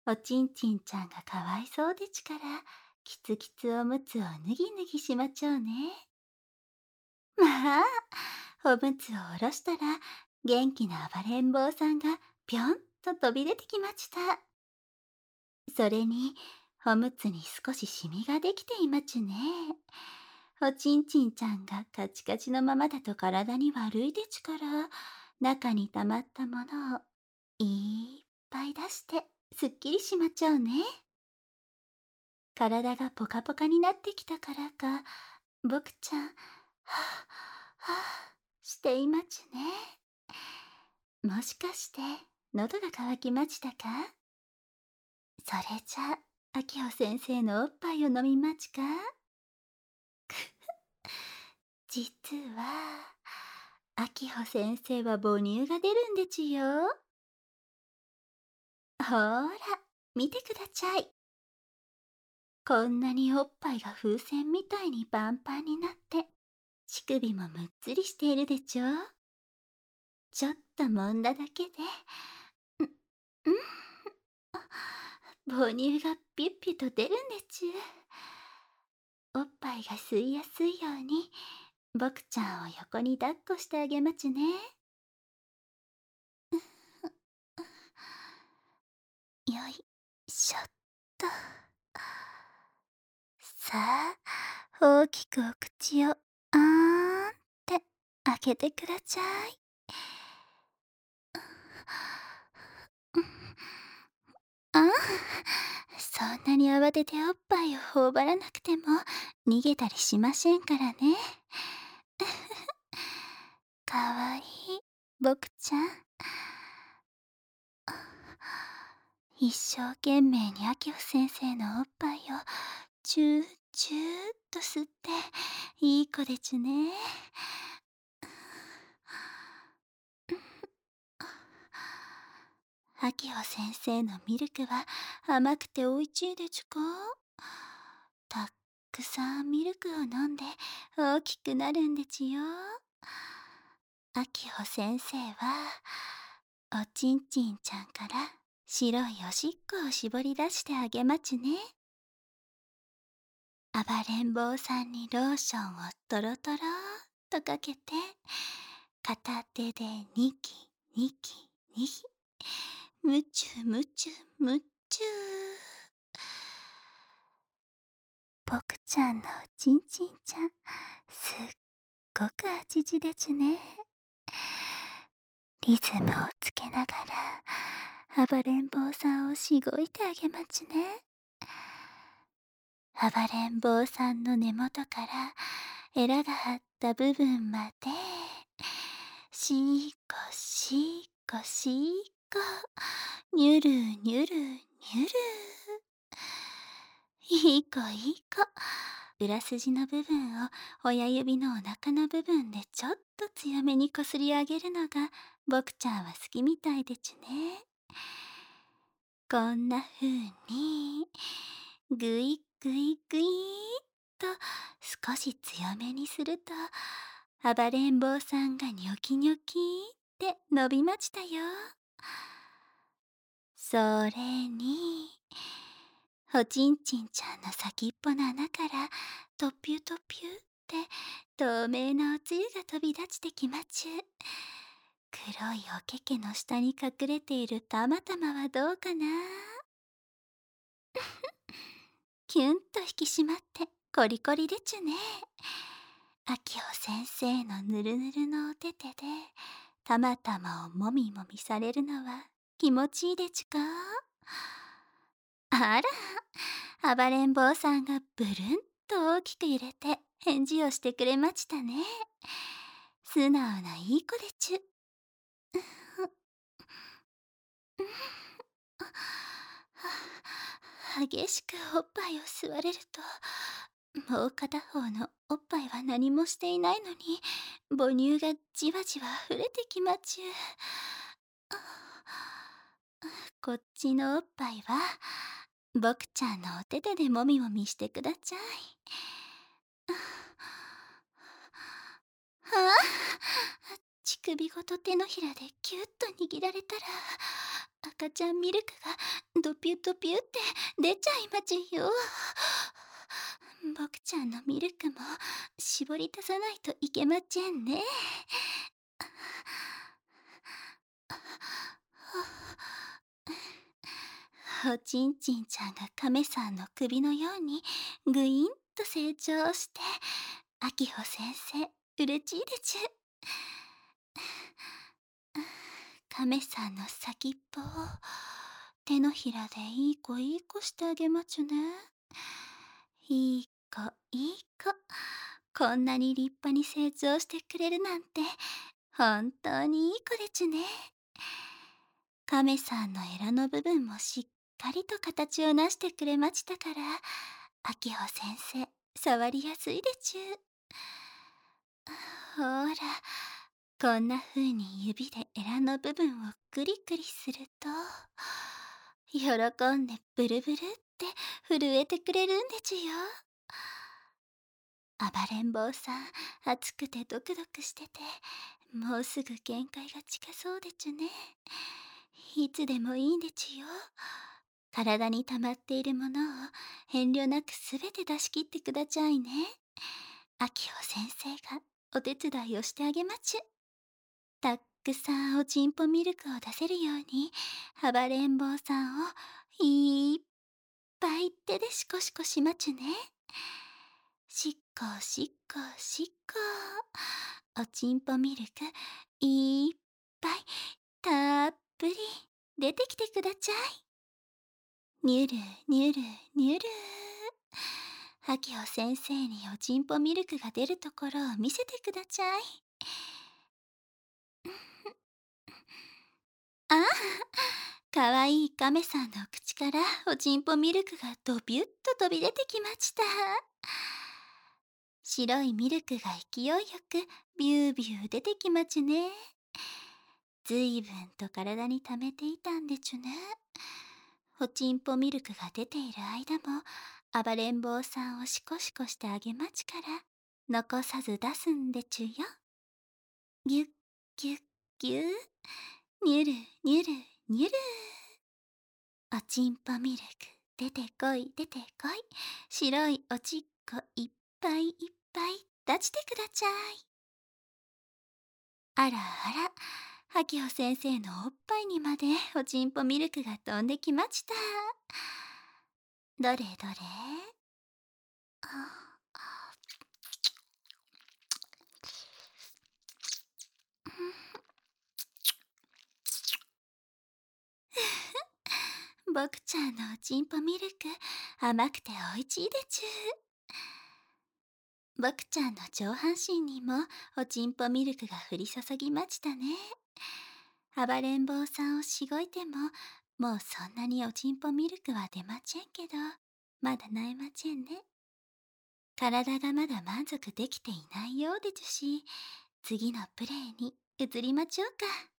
おちんちんちゃんがかわいそうでちから、キツキツおむつをぬぎぬぎしまちょうね。まあ、おむつを下ろしたら、元気な暴れん坊さんがぴょんと飛び出てきました。それに、おむつに少しシミができていまちゅね。おちんちんちゃんがカチカチのままだと体に悪いでちから、中に溜まったものをいっぱい出してすっきりしまちゃうね。体がポカポカになってきたからか、僕ちゃん、はぁ、はぁ、していまちゅね。もしかして、喉が渇きましたか？それじゃ、あきほ先生のおっぱいを飲みまちか？実は、あきほ先生は母乳が出るんでちゅよ。ほーら、見てくだちゃい。こんなにおっぱいが風船みたいにパンパンになって、乳首もむっつりしているでちょ。ちょっと揉んだだけで、うん、うん、母乳がピュッピュと出るんでちゅ。おっぱいが吸いやすいように、僕ちゃんを横に抱っこしてあげまちゅね。よいしょっと。さあ、大きくお口をあーんって開けてくだちゃい。あん、そんなに慌てておっぱいを頬張らなくても逃げたりしませんからね。かわいい、僕ちゃん。一生懸命にあきほ先生のおっぱいをチューチューっと吸っていい子でちゅね。あきほ先生のミルクは甘くておいちいでちゅか？たっくさんミルクを飲んで大きくなるんでちゅよ。あきほ先生はおちんちんちゃんから白いおしっこを絞り出してあげまちゅね。暴れん坊さんにローションをトロトロっとかけて、片手でニキニキニキ、むちゅむちゅむちゅ。僕ちゃんのおちんちんちゃん、すっごくあちちでちゅね。リズムをつけながら暴れん坊さんをしごいてあげまちね。暴れん坊さんの根元からエラが張った部分まで、しーこしーこしーこ、にゅるにゅるにゅる。いい子いい子。裏筋の部分を親指のお腹の部分でちょっと強めにこすり上げるのが僕ちゃんは好きみたいでちゅね。こんな風にぐいぐいぐいっと少し強めにすると、暴れん坊さんがニョキニョキって伸びましたよ。それに、おちんちんちゃんの先っぽの穴からトピュトピュって透明なおつゆが飛び出してきまちゅ。黒いおけけの下に隠れているたまたまはどうかな。キュンと引き締まってコリコリでちゅね。あきほ先生のぬるぬるのおててでたまたまをもみもみされるのは気持ちいいでちゅか？あら、暴れん坊さんがブルンと大きく揺れて返事をしてくれましたね。素直ないい子でちゅ。激しくおっぱいを吸われると、もう片方のおっぱいは何もしていないのに母乳がじわじわ溢れてきまちゅ。こっちのおっぱいは僕ちゃんのお手手でもみもみしてくだちゃい。ああ、乳首ごと手のひらでキュッと握られたら赤ちゃんミルクがドピュドピュって出ちゃいまちよ。僕ちゃんのミルクも絞り出さないといけまちんね。おちんちんちゃんが亀さんの首のようにぐいんと成長して、あきほ先生うれちいでちゅ。亀さんの先っぽを手のひらでいい子いい子してあげまちゅね。いい子いい子、こんなに立派に成長してくれるなんて本当にいい子でちゅね。亀さんのエラの部分もしっかりと形をなしてくれましたから、あきほ先生触りやすいでちゅ。ほら、こんな風に指でエラの部分をクリクリすると、喜んでブルブルって震えてくれるんでちゅよ。暴れん坊さん、暑くてドクドクしてて、もうすぐ限界が近そうでちゅね。いつでもいいんでちゅよ。体に溜まっているものを遠慮なくすべて出し切ってくだちゃいね。あきほ先生がお手伝いをしてあげまちゅ。たっくさんおちんぽミルクを出せるように、暴れん坊さんをいっぱい手でシコシコしまちゅね。しっこしっこしっこ。おちんぽミルクいっぱいたっぷり出てきてくだちゃい。にゅるにゅるにゅる。あきほ先生におちんぽミルクが出るところを見せてくだちゃい。あ、かわいい亀さんの口からおちんぽミルクがドビュッと飛び出てきました。白いミルクが勢いよくビュービュー出てきまちゅね。ずいぶんと体に溜めていたんでちゅね。おちんぽミルクが出ている間も暴れん坊さんをシコシコしてあげまちから、残さず出すんでちゅよ。ぎゅっぎゅっぎゅにゅるにゅるにゅる。おちんぽミルク出てこい出てこい。白いおちっこいっぱいいっぱい出してくだちゃい。あらあら、はきほ先生のおっぱいにまでおちんぽミルクが飛んできました。どれどれ。あ、僕ちゃんのおちんぽミルク甘くておいちいでちゅ。僕ちゃんの上半身にもおちんぽミルクが降り注ぎましたね。暴れん坊さんをしごいても、もうそんなにおちんぽミルクは出まちぇんけど、まだないまちぇんね。体がまだ満足できていないようでちゅし、次のプレイに移りまちょうか。